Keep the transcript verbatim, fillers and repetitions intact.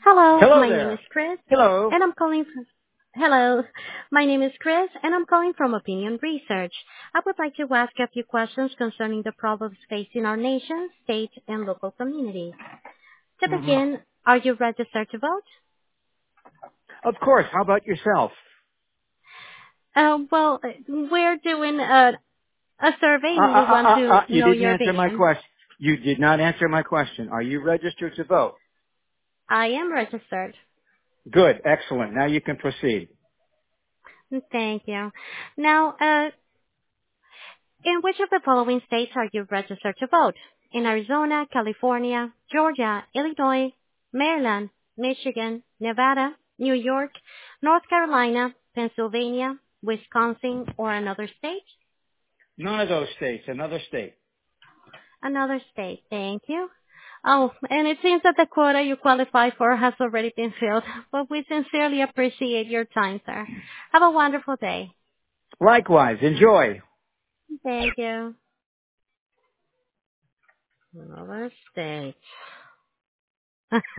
Hello, Hello my name is there. Chris, Hello. and I'm calling from. Hello, my name is Chris, and I'm calling from Opinion Research. I would like to ask a few questions concerning the problems facing our nation, state, and local communities. To hmm begin, are you registered to vote? Of course. How about yourself? Uh, well, uh, we're doing a, a survey, Uh, and uh, we uh, want uh, to uh, you know didn't your answer my opinion. question. You did not answer my question. Are you registered to vote? I am registered. Good. Excellent. Now you can proceed. Thank you. Now, uh, in which of the following states are you registered to vote? In Arizona, California, Georgia, Illinois, Maryland, Michigan, Nevada, New York, North Carolina, Pennsylvania, Wisconsin, or another state? None of those states. Another state. Another state. Thank you. Oh, and it seems that the quota you qualify for has already been filled, but we sincerely appreciate your time, sir. Have a wonderful day. Likewise. Enjoy. Thank you. Another state.